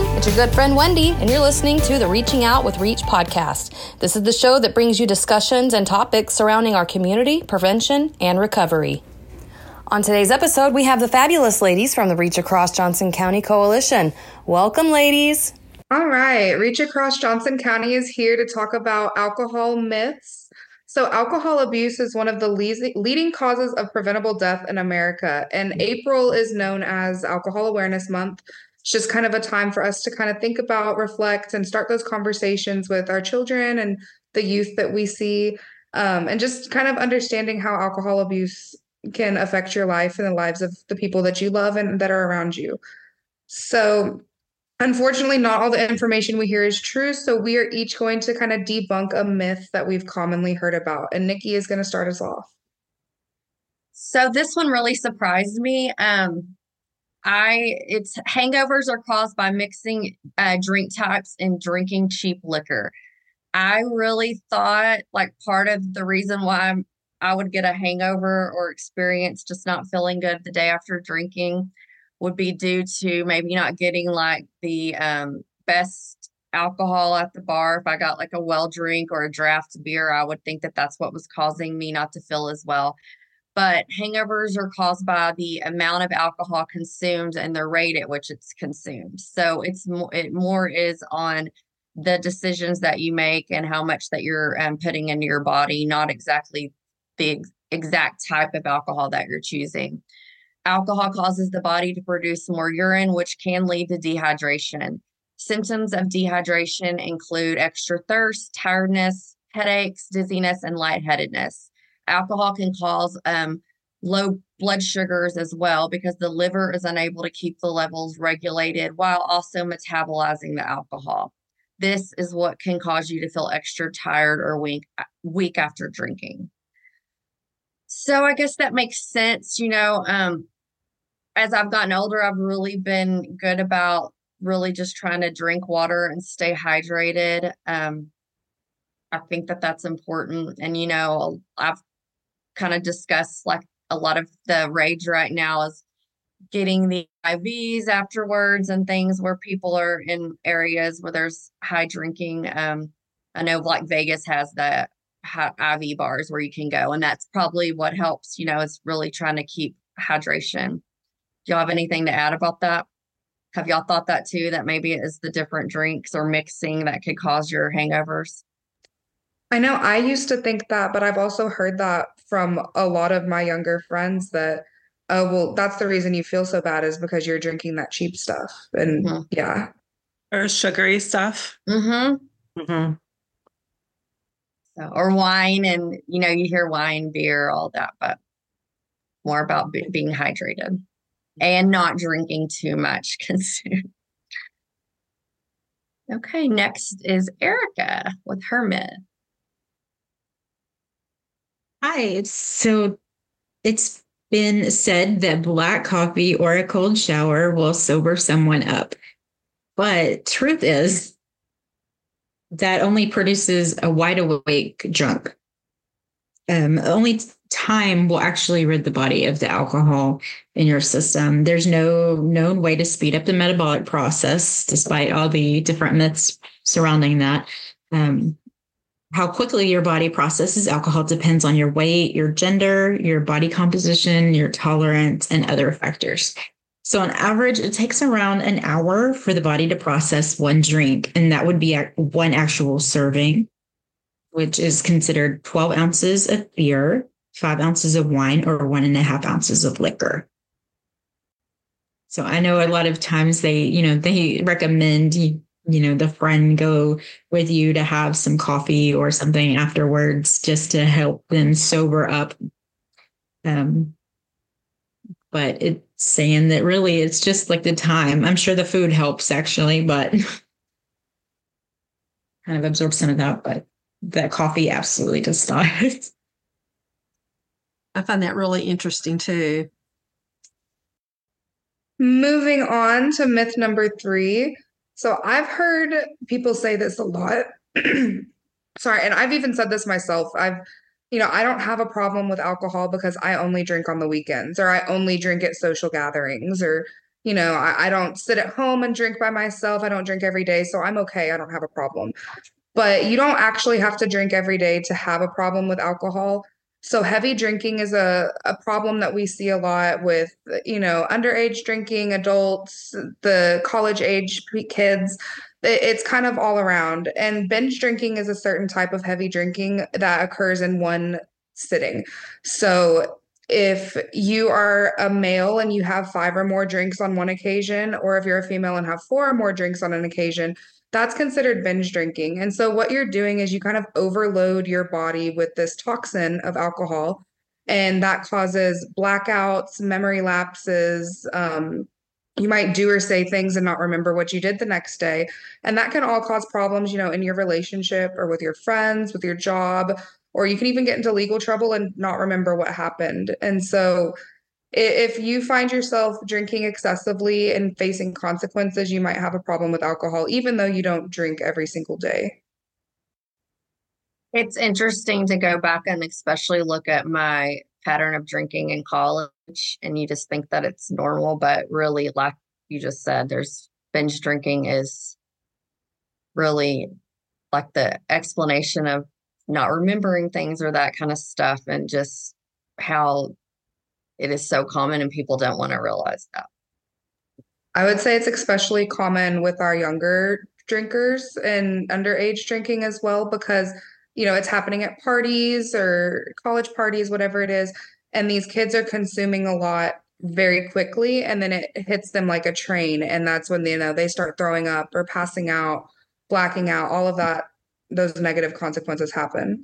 everyone. It's your good friend Wendy, and you're listening to the Reaching Out with Reach podcast. This is the show that brings you discussions and topics surrounding our community, prevention, and recovery. On today's episode, we have the fabulous ladies from the Reach Across Johnson County Coalition. Welcome, ladies. All right, Reach Across Johnson County is here to talk about alcohol myths. So alcohol abuse is one of the leading causes of preventable death in America, and April is known as Alcohol Awareness Month. It's just kind of a time for us to kind of think about, reflect, and start those conversations with our children and the youth that we see, and just kind of understanding how alcohol abuse can affect your life and the lives of the people that you love and that are around you. So unfortunately, not all the information we hear is true, so we are each going to kind of debunk a myth that we've commonly heard about. And Nikki is going to start us off. So this one really surprised me. It's hangovers are caused by mixing drink types and drinking cheap liquor. I really thought like part of the reason why I would get a hangover or experience just not feeling good the day after drinking would be due to maybe not getting like the best alcohol at the bar. If I got like a well drink or a draft beer, I would think that that's what was causing me not to feel as well. But hangovers are caused by the amount of alcohol consumed and the rate at which it's consumed. So it more is on the decisions that you make and how much that you're putting into your body, not exactly the exact type of alcohol that you're choosing. Alcohol causes the body to produce more urine, which can lead to dehydration. Symptoms of dehydration include extra thirst, tiredness, headaches, dizziness, and lightheadedness. Alcohol can cause low blood sugars as well because the liver is unable to keep the levels regulated while also metabolizing the alcohol. This is what can cause you to feel extra tired or weak after drinking. So I guess that makes sense. As I've gotten older, I've really been good about really just trying to drink water and stay hydrated. I think that that's important. And, I've kind of discussed like a lot of the rage right now is getting the IVs afterwards and things where people are in areas where there's high drinking. I know like Vegas has the IV bars where you can go, and that's probably what helps, is really trying to keep hydration. Do y'all have anything to add about that? Have y'all thought that too, that maybe it is the different drinks or mixing that could cause your hangovers? I know I used to think that, but I've also heard that from a lot of my younger friends that, oh, well, that's the reason you feel so bad is because you're drinking that cheap stuff. And yeah. Or sugary stuff. Mm-hmm. Mm-hmm. So, or wine and, you hear wine, beer, all that, but more about being hydrated and not drinking too much consumed. Okay, next is Erica with her myth. Hi, so it's been said that black coffee or a cold shower will sober someone up. But truth is that only produces a wide awake drunk. Only time will actually rid the body of the alcohol in your system. There's no known way to speed up the metabolic process, despite all the different myths surrounding that. How quickly your body processes alcohol depends on your weight, your gender, your body composition, your tolerance, and other factors. So on average, it takes around an hour for the body to process one drink, and that would be one actual serving, which is considered 12 ounces of beer, 5 ounces of wine, or 1.5 ounces of liquor. So I know a lot of times they recommend the friend go with you to have some coffee or something afterwards just to help them sober up. But it's saying that really it's just like the time. I'm sure the food helps actually, but kind of absorb some of that, but that coffee absolutely does not. I find that really interesting too. Moving on to myth number 3. So I've heard people say this a lot. Sorry, and I've even said this myself. I don't have a problem with alcohol because I only drink on the weekends or I only drink at social gatherings or, I don't sit at home and drink by myself. I don't drink every day, so I'm okay. I don't have a problem. But you don't actually have to drink every day to have a problem with alcohol. So heavy drinking is a problem that we see a lot with, underage drinking, adults, the college age kids. It's kind of all around. And binge drinking is a certain type of heavy drinking that occurs in one sitting. So if you are a male and you have 5 or more drinks on one occasion, or if you're a female and have 4 or more drinks on an occasion, that's considered binge drinking. And so what you're doing is you kind of overload your body with this toxin of alcohol, and that causes blackouts, memory lapses. You might do or say things and not remember what you did the next day. And that can all cause problems, in your relationship or with your friends, with your job, or you can even get into legal trouble and not remember what happened. And so if you find yourself drinking excessively and facing consequences, you might have a problem with alcohol, even though you don't drink every single day. It's interesting to go back and especially look at my pattern of drinking in college, and you just think that it's normal, but really, like you just said, there's binge drinking is really like the explanation of not remembering things or that kind of stuff, and just how it is so common and people don't want to realize that. I would say it's especially common with our younger drinkers and underage drinking as well, because, it's happening at parties or college parties, whatever it is. And these kids are consuming a lot very quickly, and then it hits them like a train. And that's when, they start throwing up or passing out, blacking out, all of that, those negative consequences happen.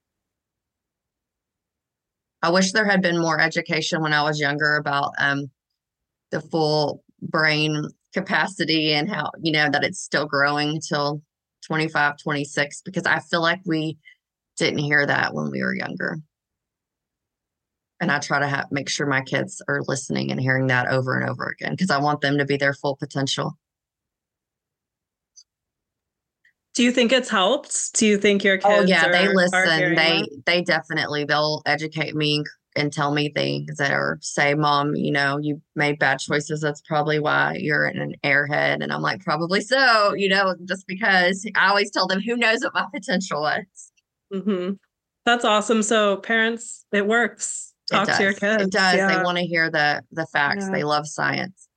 I wish there had been more education when I was younger about the full brain capacity and how, that it's still growing until 25, 26, because I feel like we didn't hear that when we were younger. And I try to make sure my kids are listening and hearing that over and over again, because I want them to be their full potential. Do you think it's helped? Do you think your kids? Oh yeah, they are listen. They that? definitely, they'll educate me and tell me things, or say, Mom, you made bad choices. That's probably why you're an airhead. And I'm like, probably so, just because I always tell them, who knows what my potential was. Mm-hmm. That's awesome. So parents, it works. Talk to your kids. It does. Yeah. They want to hear the facts. Yeah. They love science.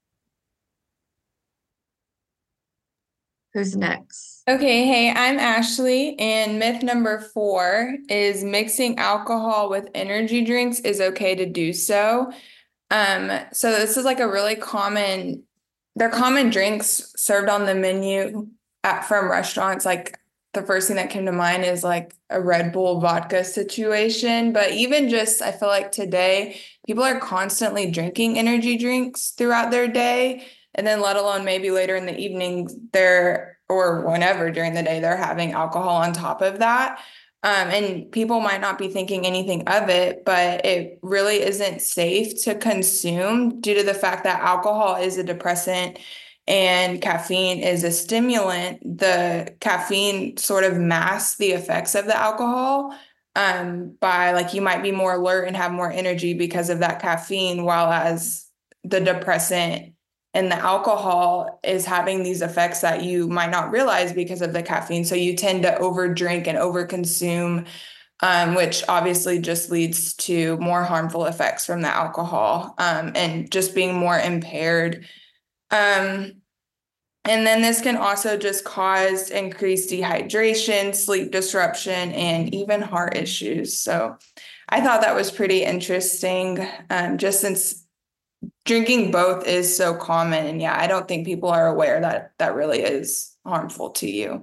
Who's next? Okay, hey, I'm Ashley, and myth number 4 is mixing alcohol with energy drinks is okay to do so. So this is like a really they're common drinks served on the menu from restaurants. Like the first thing that came to mind is like a Red Bull vodka situation. But even just, I feel like today, people are constantly drinking energy drinks throughout their day. And then let alone maybe later in the evening, or whenever during the day, they're having alcohol on top of that. And people might not be thinking anything of it, but it really isn't safe to consume due to the fact that alcohol is a depressant and caffeine is a stimulant. The caffeine sort of masks the effects of the alcohol by like you might be more alert and have more energy because of that caffeine, while as the depressant and the alcohol is having these effects that you might not realize because of the caffeine. So you tend to overdrink and overconsume, which obviously just leads to more harmful effects from the alcohol and just being more impaired. And then this can also just cause increased dehydration, sleep disruption, and even heart issues. So I thought that was pretty interesting, just since drinking both is so common. And yeah, I don't think people are aware that that really is harmful to you.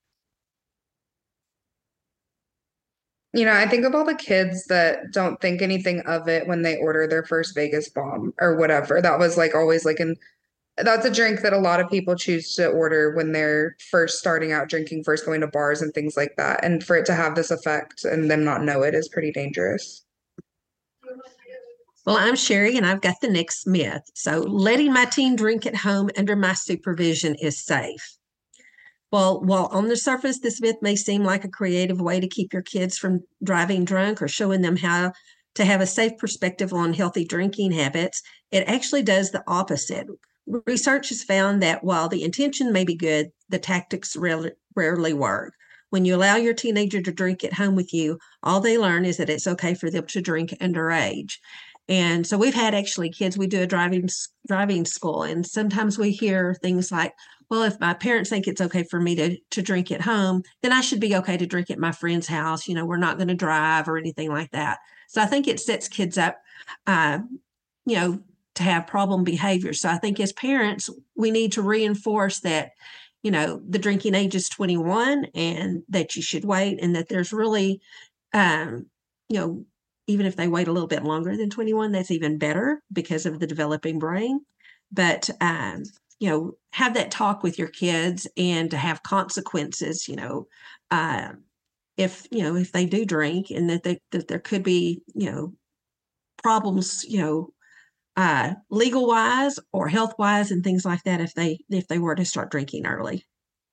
I think of all the kids that don't think anything of it when they order their first Vegas bomb or whatever. That was like always like that's a drink that a lot of people choose to order when they're first starting out drinking, first going to bars and things like that. And for it to have this effect and them not know it is pretty dangerous. Well, I'm Sherry, and I've got the next myth. So, letting my teen drink at home under my supervision is safe. Well, while on the surface, this myth may seem like a creative way to keep your kids from driving drunk or showing them how to have a safe perspective on healthy drinking habits, it actually does the opposite. research has found that while the intention may be good, the tactics rarely work. When you allow your teenager to drink at home with you, all they learn is that it's okay for them to drink underage. And so we've had actually kids, we do a driving school, and sometimes we hear things like, well, if my parents think it's okay for me to drink at home, then I should be okay to drink at my friend's house. We're not going to drive or anything like that. So I think it sets kids up, to have problem behavior. So I think as parents, we need to reinforce that, the drinking age is 21 and that you should wait, and that there's really, even if they wait a little bit longer than 21, that's even better because of the developing brain. But, have that talk with your kids and to have consequences, if they do drink, and that there could be, problems, legal wise or health wise and things like that if they were to start drinking early.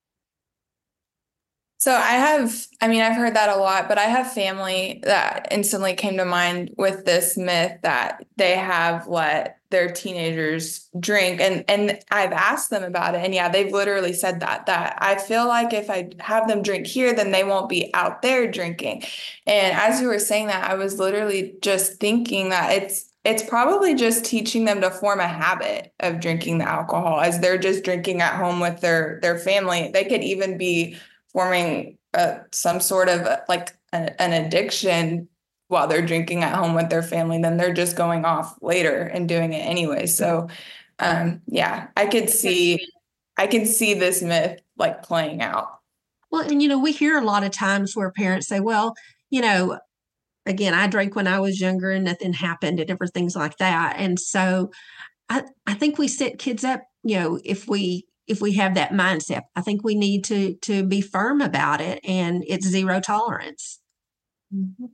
So I've heard that a lot, but I have family that instantly came to mind with this myth that they have let their teenagers drink. And I've asked them about it. And yeah, they've literally said that I feel like if I have them drink here, then they won't be out there drinking. And as you were saying that, I was literally just thinking that it's probably just teaching them to form a habit of drinking the alcohol as they're just drinking at home with their family. They could even be forming some sort of an addiction while they're drinking at home with their family. Then they're just going off later and doing it anyway. So, I could see this myth playing out. Well, and we hear a lot of times where parents say, well, again, I drank when I was younger and nothing happened and different things like that. And so I think we set kids up, if we have that mindset. I think we need to be firm about it, and it's zero tolerance. Mm-hmm.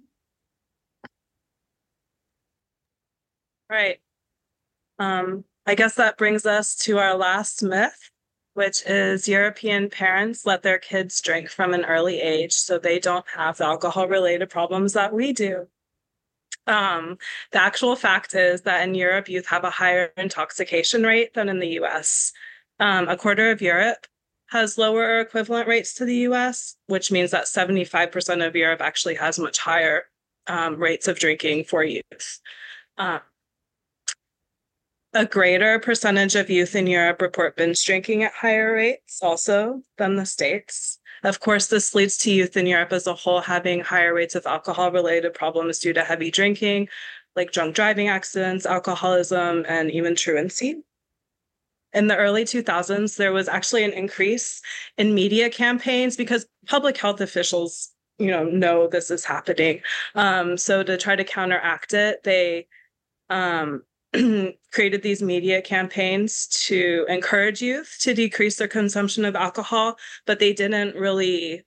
Right. I guess that brings us to our last myth, which is European parents let their kids drink from an early age so they don't have the alcohol-related problems that we do. The actual fact is that in Europe, youth have a higher intoxication rate than in the US. A quarter of Europe has lower or equivalent rates to the US, which means that 75% of Europe actually has much higher rates of drinking for youth. A greater percentage of youth in Europe report binge drinking at higher rates also than the States. Of course, this leads to youth in Europe as a whole having higher rates of alcohol-related problems due to heavy drinking, like drunk driving accidents, alcoholism, and even truancy. In the early 2000s, there was actually an increase in media campaigns because public health officials, know this is happening. So to try to counteract it, they created these media campaigns to encourage youth to decrease their consumption of alcohol, but they didn't really,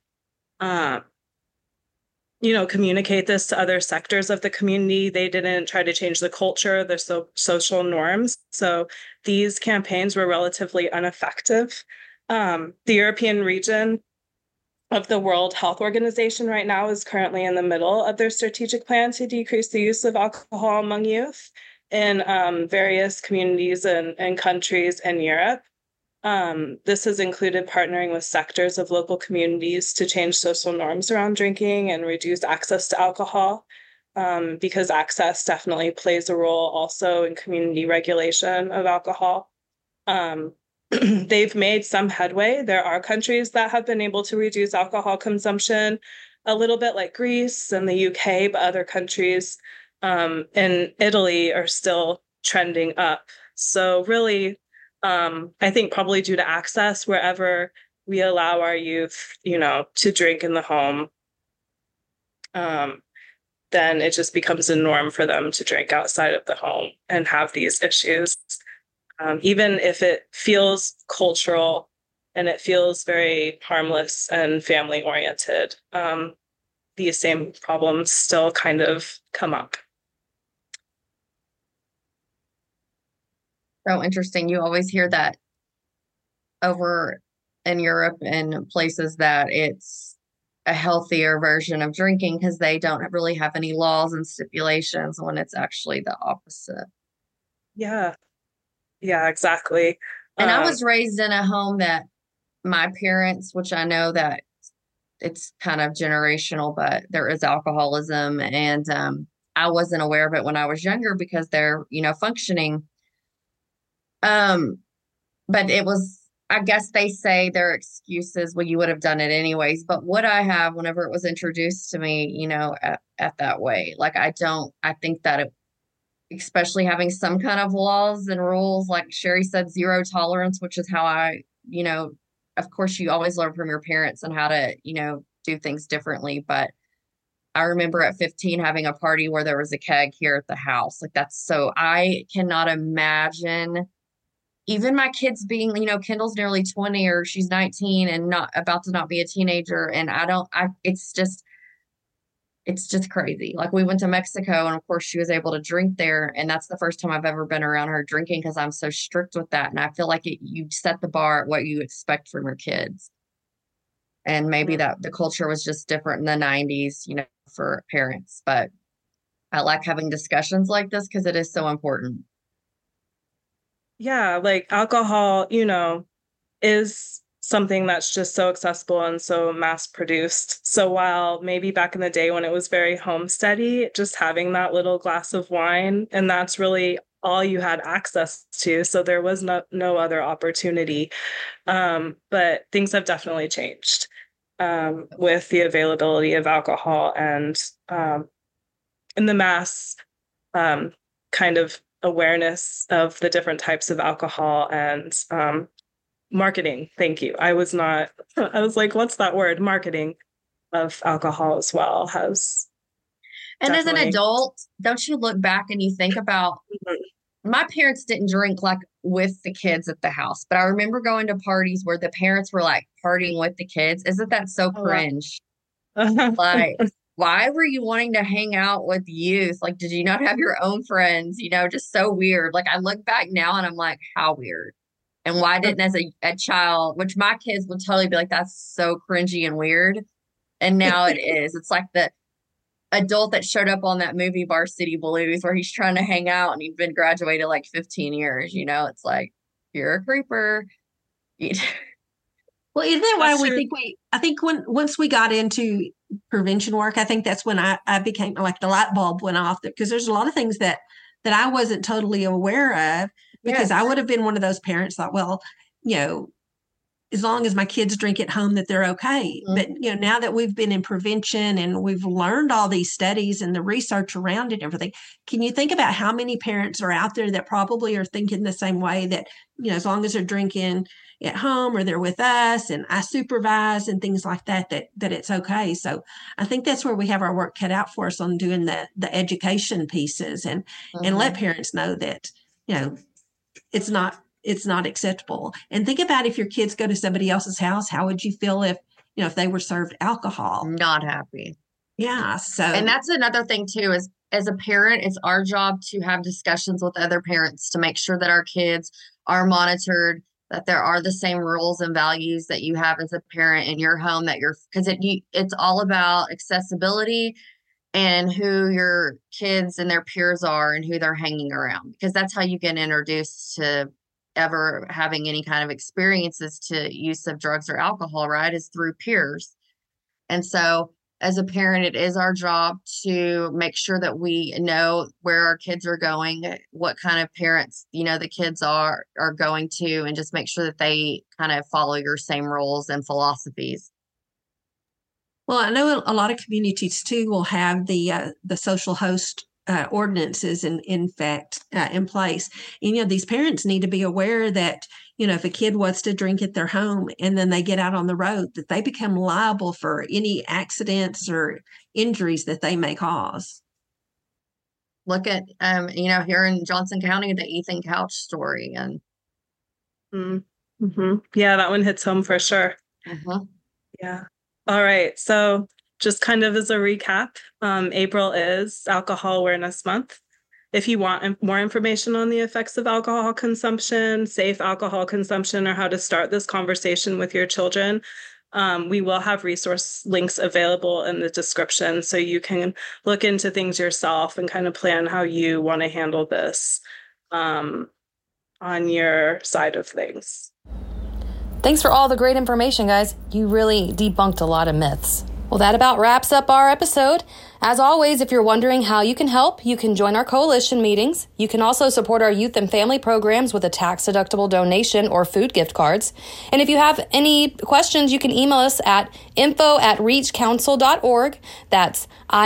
communicate this to other sectors of the community. They didn't try to change the culture, the social norms. So these campaigns were relatively ineffective. The European region of the World Health Organization right now is currently in the middle of their strategic plan to decrease the use of alcohol among youth in various communities and countries in Europe. This has included partnering with sectors of local communities to change social norms around drinking and reduce access to alcohol, because access definitely plays a role also in community regulation of alcohol. They've made some headway. There are countries that have been able to reduce alcohol consumption a little bit, like Greece and the UK, but other countries in Italy are still trending up. So really, I think probably due to access, wherever we allow our youth, to drink in the home, then it just becomes a norm for them to drink outside of the home and have these issues. Even if it feels cultural and it feels very harmless and family oriented, these same problems still kind of come up. So interesting. You always hear that over in Europe and places that it's a healthier version of drinking because they don't really have any laws and stipulations, when it's actually the opposite. Yeah. Yeah, exactly. And I was raised in a home that my parents, which I know that it's kind of generational, but there is alcoholism. And I wasn't aware of it when I was younger because they're, functioning. But it was, I guess they say their excuses, well, you would have done it anyways. But would I have whenever it was introduced to me, at that way? Like, I think that especially having some kind of laws and rules, like Sherry said, zero tolerance, which is how of course you always learn from your parents and how to, do things differently. But I remember at 15 having a party where there was a keg here at the house. Like I cannot imagine even my kids being, Kendall's nearly 20 or she's 19 and not about to not be a teenager. And it's just crazy. Like we went to Mexico and of course she was able to drink there. And that's the first time I've ever been around her drinking because I'm so strict with that. And I feel like you set the bar at what you expect from your kids. And maybe that the culture was just different in the 90s, for parents. But I like having discussions like this because it is so important. Yeah, like alcohol, is something that's just so accessible and so mass produced. So while maybe back in the day when it was very homesteady, just having that little glass of wine, and that's really all you had access to. So there was no other opportunity. But things have definitely changed with the availability of alcohol and in the mass kind of awareness of the different types of alcohol and marketing. Thank you. I was like, what's that word? Marketing of alcohol as well has. And as an adult, don't you look back and you think about, my parents didn't drink like with the kids at the house, but I remember going to parties where the parents were like partying with the kids. Isn't that so cringe? Like, why were you wanting to hang out with youth? Like, did you not have your own friends? Just so weird. Like, I look back now and I'm like, how weird. And why didn't as a child, which my kids would totally be like, that's so cringy and weird. And now it is. It's like the adult that showed up on that movie Varsity Blues where he's trying to hang out and he'd been graduated like 15 years. It's like, you're a creeper. Well, isn't that why I think once we got into prevention work, I think that's when I became like the light bulb went off because there's a lot of things that I wasn't totally aware of because I would have been one of those parents thought, well, as long as my kids drink at home, that they're okay. Mm-hmm. But, now that we've been in prevention and we've learned all these studies and the research around it and everything, can you think about how many parents are out there that probably are thinking the same way that, as long as they're drinking at home or they're with us and I supervise and things like that it's okay. So I think that's where we have our work cut out for us on doing the education pieces and let parents know that, it's not acceptable. And think about if your kids go to somebody else's house, how would you feel if they were served alcohol? Not happy. Yeah. So, and that's another thing too, is as a parent, it's our job to have discussions with other parents to make sure that our kids are monitored, that there are the same rules and values that you have as a parent in your home, because it's all about accessibility and who your kids and their peers are and who they're hanging around, because that's how you get introduced to ever having any kind of experiences to use of drugs or alcohol, right, is through peers. And so as a parent, it is our job to make sure that we know where our kids are going, what kind of parents, the kids are going to, and just make sure that they kind of follow your same rules and philosophies. Well, I know a lot of communities too will have the social host ordinances in place. And, these parents need to be aware that, if a kid wants to drink at their home and then they get out on the road, that they become liable for any accidents or injuries that they may cause. Look at, here in Johnson County, the Ethan Couch story. And yeah, that one hits home for sure. Yeah. All right. So just kind of as a recap, April is Alcohol Awareness Month. If you want more information on the effects of alcohol consumption, safe alcohol consumption, or how to start this conversation with your children, we will have resource links available in the description so you can look into things yourself and kind of plan how you want to handle this. on your side of things. Thanks for all the great information, guys. You really debunked a lot of myths. Well, that about wraps up our episode. As always, if you're wondering how you can help, you can join our coalition meetings. You can also support our youth and family programs with a tax-deductible donation or food gift cards. And if you have any questions, you can email us at info@reachcouncil.org. That's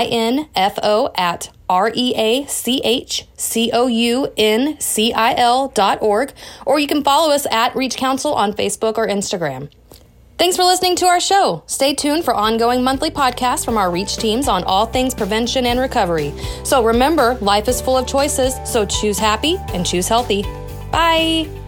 info@reachcouncil.org. Or you can follow us at Reach Council on Facebook or Instagram. Thanks for listening to our show. Stay tuned for ongoing monthly podcasts from our Reach teams on all things prevention and recovery. So remember, life is full of choices, so choose happy and choose healthy. Bye.